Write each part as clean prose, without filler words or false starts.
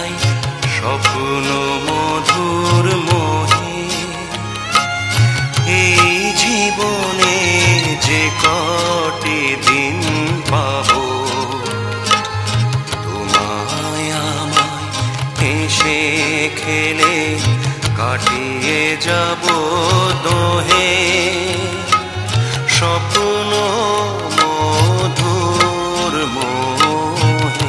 যাই স্বপ্ন মধুর মোহে। এই জীবনে যে কটি দিন পাবো, তোমায় আমায় হেসে খেলে কাটিয়ে যাব দোহে। স্বপ্ন মধুর মোহে।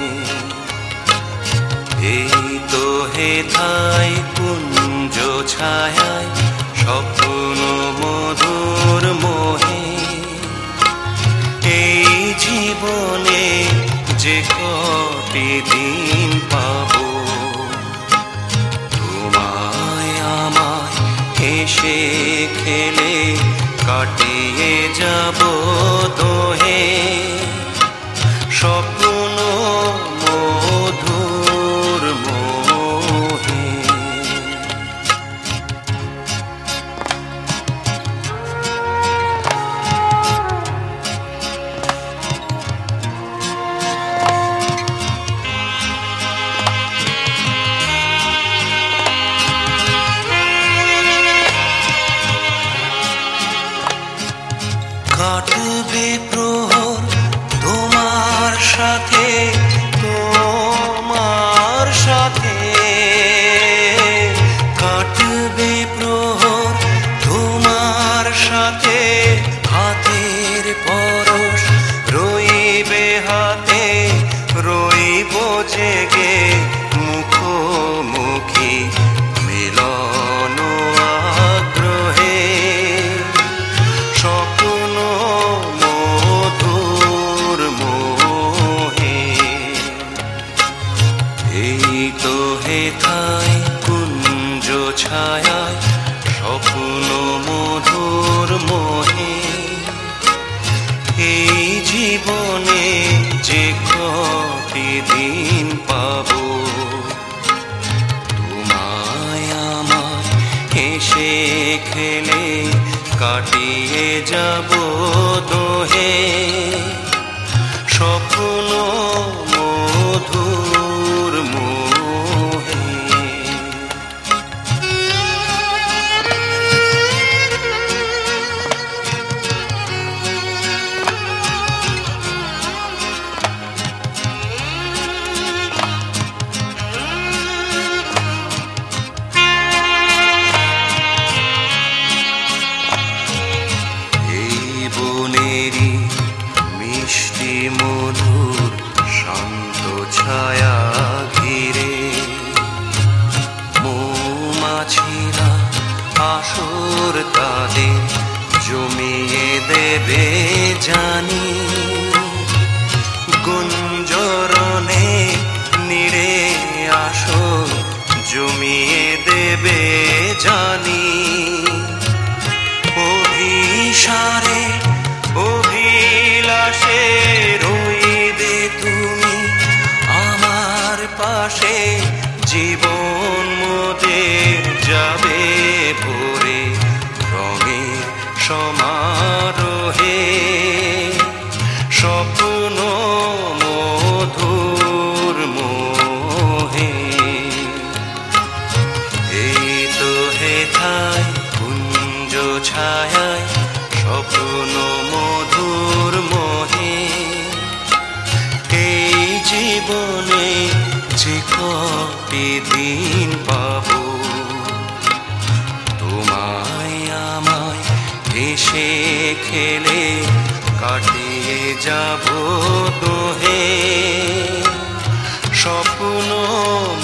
এই তো হেথায় কুঞ্জ ছায়ায় স্বপ্ন মধুর মোহে। এই জীবনে যে কটি দিন পাবো, তোমায় আমায় হেসে খেলে কাটিয়ে যাব দোহে। স্বপ্ন মধুর মোহে। কাটবে প্রহর তোমার সাথে, তোমার সাথে। কাটবে প্রহর তোমার সাথে, হাতের পরশ রইবে হাতে, রইব জেগে মুখোমুখি মিলন আগ্রহে। স্বপ্ন মধুর মোহে। এই তো হেথায় কুঞ্জ ছায়ায় স্বপ্ন মধুর মোহে। এই জীবনে যে কটি দিন পাবো, তোমায় আমায় হেসে খেলে কাটিয়ে যাব দোহে। স্বপ্ন মধুর মোহে। বনেরি মিষ্টি মধুর শান্ত ছায়া ঘিরে, মৌমাছিরা আসর তাদের জমিয়ে দেবে জানি। গুঞ্জরণে নিড়ে আসর জমিয়ে দেবে জানি। অভিসারে অভিলাষে রইবে তুমি আমার পাশে, জীবন মোদের যাবে ভরে রঙের সমারোহে। স্বপ্ন মধুর মোহে। এই তো হেথায় কুঞ্জ ছায়ায় স্বপ্ন মধুর মোহে। এই জীবনে যে কটি দিন পাবো, তোমায় আমায় হেসে খেলে কাটিয়ে যাব দোহে। স্বপ্ন